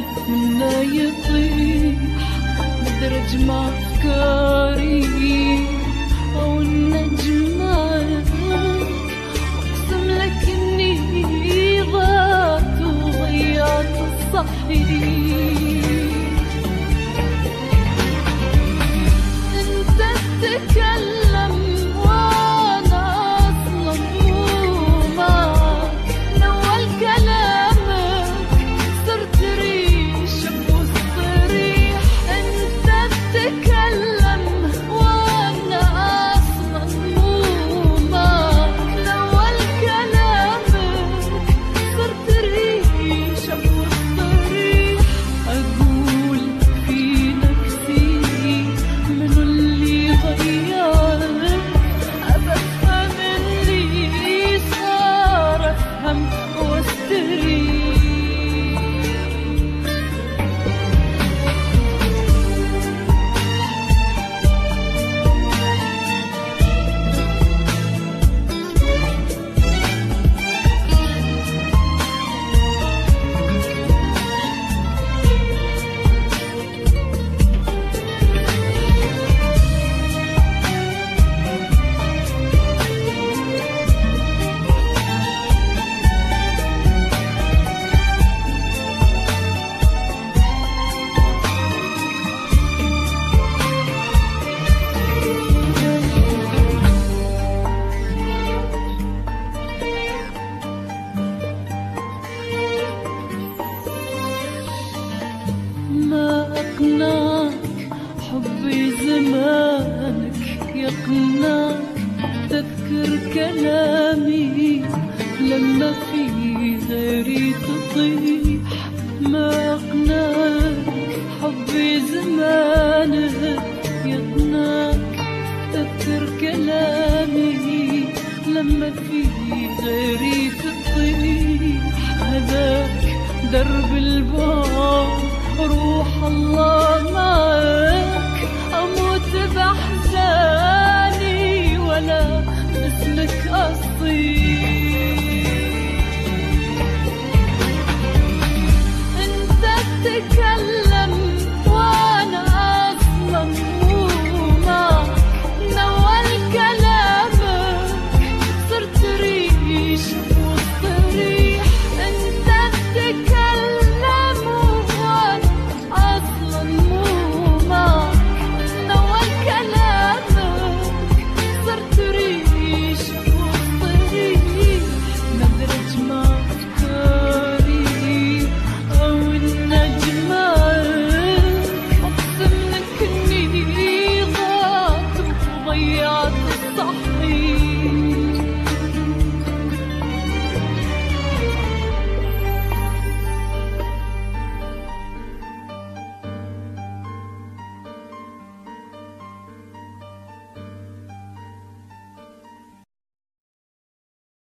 منا يطيح مدرج مع أفكاري أو النجمة. أقسم لك إني ضعت وضيعت الصحيح. أنت تتكلم وأنا أصلا مو معك. من أول كلامك صرت ريش بوسط ريح. أنت تتكلم وأنا أصلا مو معك. من أول كلامك صرت ريش بوسط ريح. أقول في نفسي منو اللي غيرك. أفهم اللي صار أفهم واستريح. ما أقنعك حبي زمانك يقنعك. تذكر كلامي لما في غيري تطيح. ما أقنعك حبي زمانك يقنعك. تذكر كلامي لما في غيري تطيح. هذاك درب البعد روح الله معك. أموت بأحزاني ولا اسمك أصيح. أنت تتكلم